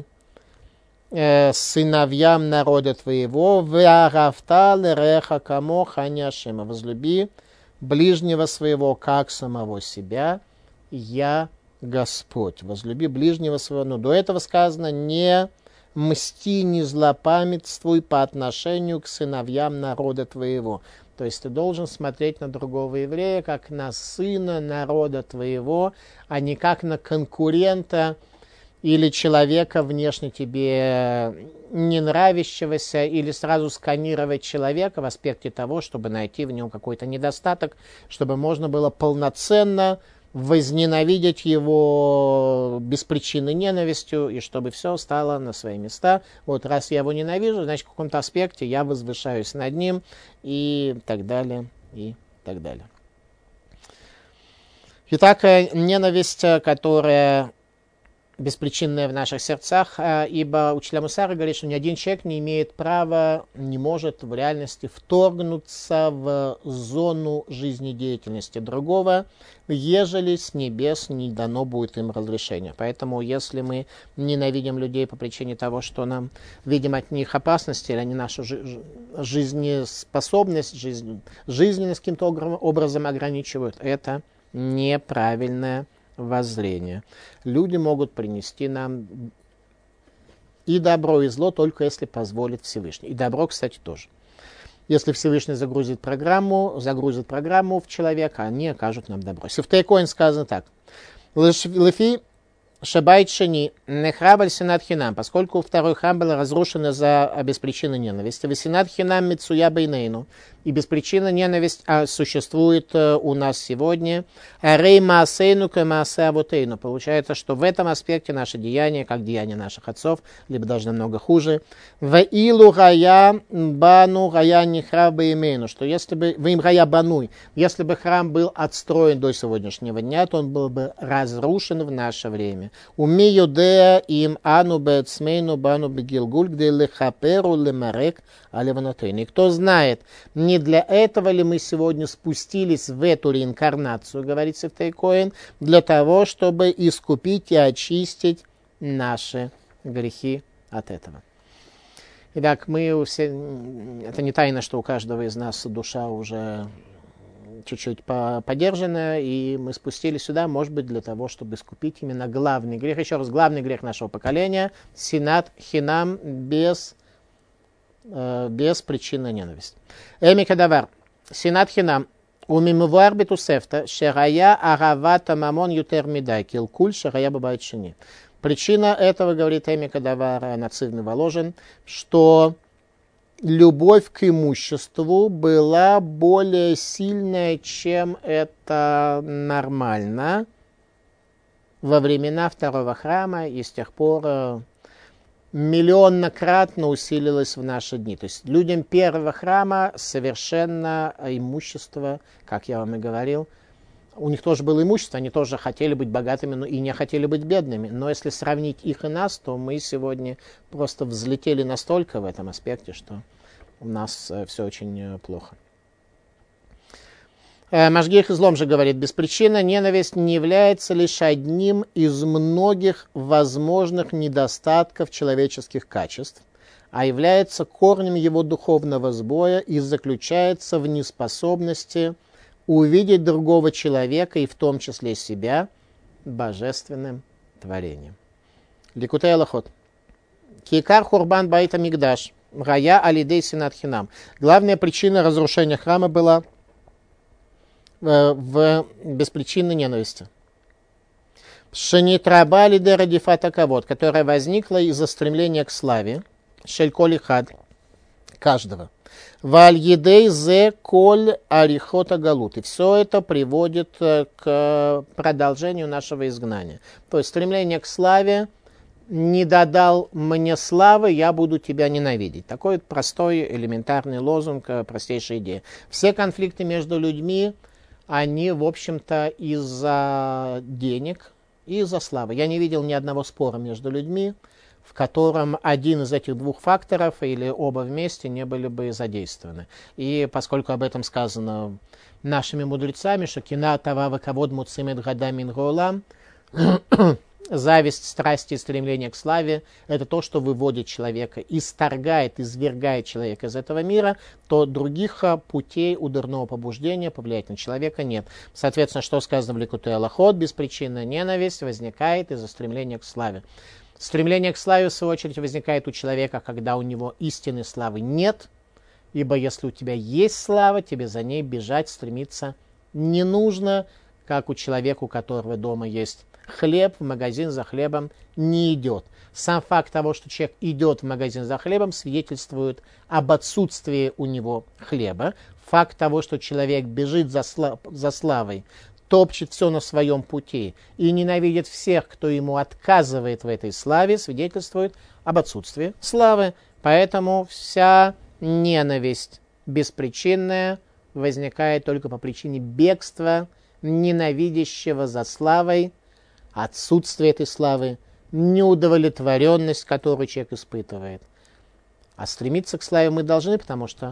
сыновьям народа твоего, веарафта лереха камоха няшема, возлюби ближнего своего, как самого себя, я Господь. Возлюби ближнего своего. Но до этого сказано, не мсти, не злопамятствуй по отношению к сыновьям народа твоего. То есть ты должен смотреть на другого еврея, как на сына народа твоего, а не как на конкурента, или человека внешне тебе не нравящегося, или сразу сканировать человека в аспекте того, чтобы найти в нем какой-то недостаток, чтобы можно было полноценно возненавидеть его без причины ненавистью, и чтобы все стало на свои места. Вот раз я его ненавижу, значит в каком-то аспекте я возвышаюсь над ним, и так далее, и так далее. Итак, ненависть, которая беспричинное в наших сердцах, ибо учителя Мусара говорит, что ни один человек не имеет права, не может в реальности вторгнуться в зону жизнедеятельности другого, ежели с небес не дано будет им разрешение. Поэтому, если мы ненавидим людей по причине того, что нам видим от них опасности, или они нашу жизнеспособность, жизненность каким-то образом ограничивают, это неправильное воззрение. Люди могут принести нам и добро, и зло, только если позволит Всевышний. И добро, кстати, тоже. Если Всевышний загрузит программу в человека, они окажут нам добро. В Тейкоин сказано так. Лефи Шабайт Шени Нехрабаль Синат Хинам, поскольку второй храм был разрушен за без причины ненависти. Весинат Хинам Мицуя Бейнейну. И без причины ненависть существует у нас сегодня. Рей Маасейну ка Маасе Авотейну. Получается, что в этом аспекте наши деяния, как деяния наших отцов, либо даже намного хуже. В Илу Гая Бану Гая Нихраб Беймейну. Что если бы в им Гая Бануй, если бы храм был отстроен до сегодняшнего дня, то он был бы разрушен в наше время. Уми юдея им ану бецмейну бану бегилгуль, где лехаперу лемарек аливанатейн. И кто знает, не для этого ли мы сегодня спустились в эту реинкарнацию, говорит Сефтей Коэн, для того, чтобы искупить и очистить наши грехи от этого. Итак, это не тайна, что у каждого из нас душа уже чуть-чуть подержанная, и мы спустились сюда, может быть, для того, чтобы искупить именно главный грех. Еще раз, главный грех нашего поколения – синат хинам, без причины ненависти. Эми кадавар. Синат хинам. Умимувар бетусефта, шерая аравата мамон ютер мидай, килкуль шерая бабайт шини. Причина этого, говорит Эми кадавар, нацизм воложен, что любовь к имуществу была более сильная, чем это нормально во времена второго храма, и с тех пор миллионнократно усилилось в наши дни. То есть людям первого храма совершенно имущество, как я вам и говорил, у них тоже было имущество, они тоже хотели быть богатыми, но и не хотели быть бедными. Но если сравнить их и нас, то мы сегодня просто взлетели настолько в этом аспекте, что у нас все очень плохо. Машгих Излом же говорит, беспричинная ненависть не является лишь одним из многих возможных недостатков человеческих качеств, а является корнем его духовного сбоя и заключается в неспособности увидеть другого человека, и в том числе себя, божественным творением. Ликутей Алахот. Кикар Хурбан Байта Мигдаш. Рая Алидей Синат Хинам. Главная причина разрушения храма была в беспричинной ненависти. Шенитраба лидера дифата кавод, которая возникла из-за стремления к славе, шельколи хад, каждого. Валь едей зе коль арихота галут. И все это приводит к продолжению нашего изгнания. То есть стремление к славе: не додал мне славы, я буду тебя ненавидеть. Такой простой, элементарный лозунг, простейшая идея. Все конфликты между людьми, они, в общем-то, из-за денег и из-за славы. Я не видел ни одного спора между людьми, в котором один из этих двух факторов или оба вместе не были бы задействованы. И поскольку об этом сказано нашими мудрецами, что кина тавава кавод муцимет гада мин гоулам, зависть, страсть и стремление к славе – это то, что выводит человека, исторгает, извергает человека из этого мира, то других путей у дурного побуждения повлиять на человека нет. Соответственно, что сказано в Ликутей Алахот, беспричинная ненависть возникает из-за стремления к славе. Стремление к славе, в свою очередь, возникает у человека, когда у него истинной славы нет, ибо если у тебя есть слава, тебе за ней бежать, стремиться не нужно, как у человека, у которого дома есть хлеб, в магазин за хлебом не идет. Сам факт того, что человек идет в магазин за хлебом, свидетельствует об отсутствии у него хлеба. Факт того, что человек бежит за славой, топчет все на своем пути и ненавидит всех, кто ему отказывает в этой славе, свидетельствует об отсутствии славы. Поэтому вся ненависть беспричинная возникает только по причине бегства ненавидящего за славой, отсутствие этой славы, неудовлетворенность, которую человек испытывает. А стремиться к славе мы должны, потому что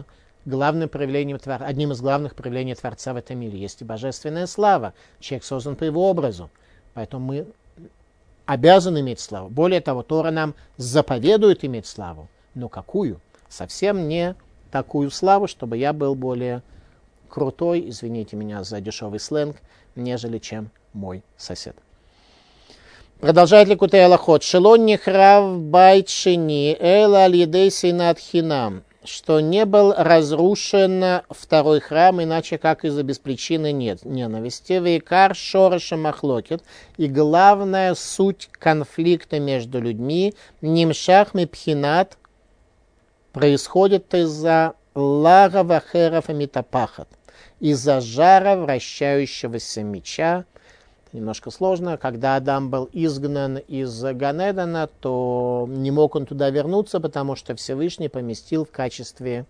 одним из главных проявлений Творца в этом мире есть и божественная слава. Человек создан по его образу. Поэтому мы обязаны иметь славу. Более того, Тора нам заповедует иметь славу. Но какую? Совсем не такую славу, чтобы я был более крутой, извините меня за дешевый сленг, нежели чем мой сосед. Продолжает Ликутей Алахот. Шелон нихрав байт шини эла аль-едей синат хинам. Что не был разрушен второй храм, иначе как из-за беспричины ненависти. Вейкар шороша махлокет. И главная суть конфликта между людьми, нимшах мипхинат, происходит из-за лара вахеров и митапахат, из-за жара вращающегося меча. Немножко сложно. Когда Адам был изгнан из Ганедана, то не мог он туда вернуться, потому что Всевышний поместил в качестве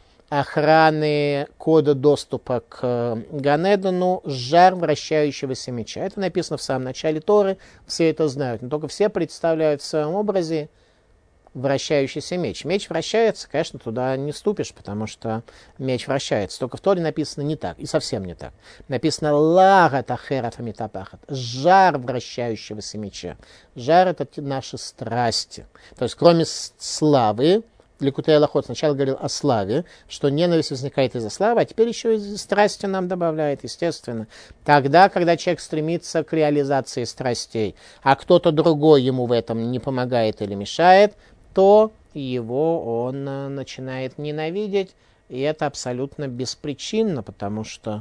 охраны кода доступа к Ганедану жар вращающегося меча. Это написано в самом начале Торы, все это знают, но только все представляют в своем образе вращающийся меч. Меч вращается, конечно, туда не ступишь, потому что меч вращается. Только в Торе написано не так, и совсем не так. Написано «Лара тахерат амитапахат» – жар вращающегося меча. Жар – это наши страсти. То есть, кроме славы, Ликутей Алахот сначала говорил о славе, что ненависть возникает из-за славы, а теперь еще и страсти нам добавляет, естественно. Тогда, когда человек стремится к реализации страстей, а кто-то другой ему в этом не помогает или мешает, то его он начинает ненавидеть, и это абсолютно беспричинно, потому что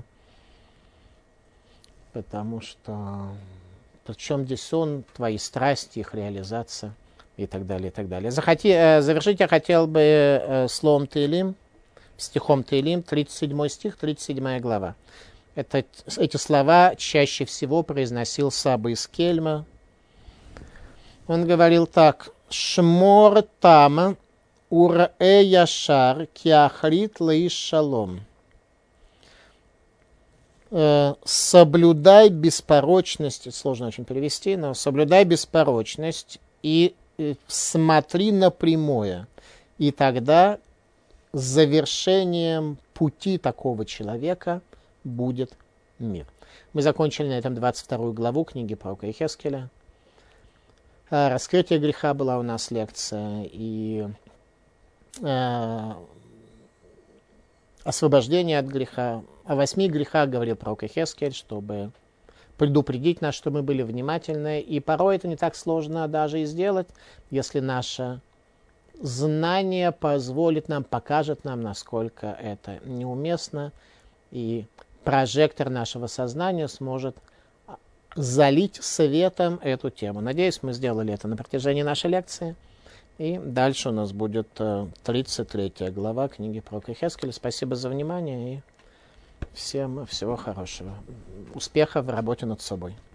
причем здесь он, твои страсти, их реализация и так далее, и так далее. Завершить я хотел бы словом Теилим, стихом Теилим, 37 стих, 37 глава. Эти слова чаще всего произносил Саба из Кельма. Он говорил так: «Шмор тама урэ яшар киахрит лаиш шалом». Соблюдай беспорочность, сложно очень перевести, но соблюдай беспорочность и смотри на прямое. И тогда завершением пути такого человека будет мир. Мы закончили на этом 22 главу книги пророка Йехескеля. Раскрытие греха была у нас лекция, и освобождение от греха. О 8 грехах говорил пророк Йехескель, чтобы предупредить нас, что мы были внимательны. И порой это не так сложно даже и сделать, если наше знание позволит нам, покажет нам, насколько это неуместно. И прожектор нашего сознания сможет залить светом эту тему. Надеюсь, мы сделали это на протяжении нашей лекции. И дальше у нас будет 33 глава книги пророка Йехескеля. Спасибо за внимание и всем всего хорошего. Успеха в работе над собой.